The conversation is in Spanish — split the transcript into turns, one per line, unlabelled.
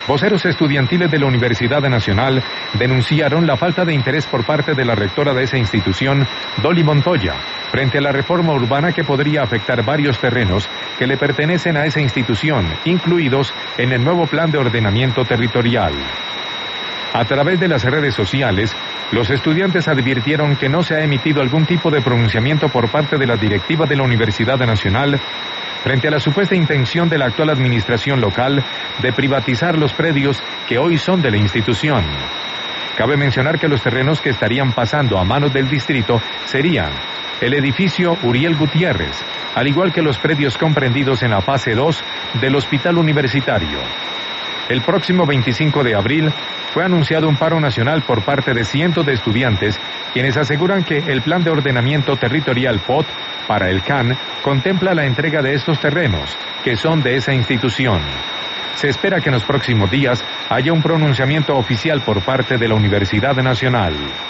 Voceros estudiantiles de la Universidad Nacional denunciaron la falta de interés por parte de la rectora de esa institución, Dolly Montoya, frente a la reforma urbana que podría afectar varios terrenos que le pertenecen a esa institución, incluidos en el nuevo plan de ordenamiento territorial. A través de las redes sociales, los estudiantes advirtieron que no se ha emitido algún tipo de pronunciamiento por parte de la directiva de la Universidad Nacional frente a la supuesta intención de la actual administración local de privatizar los predios que hoy son de la institución. Cabe mencionar que los terrenos que estarían pasando a manos del distrito serían el edificio Uriel Gutiérrez, al igual que los predios comprendidos en la fase 2 del Hospital Universitario. El próximo 25 de abril fue anunciado un paro nacional por parte de cientos de estudiantes, quienes aseguran que el Plan de Ordenamiento Territorial POT para el CAN contempla la entrega de estos terrenos, que son de esa institución. Se espera que en los próximos días haya un pronunciamiento oficial por parte de la Universidad Nacional.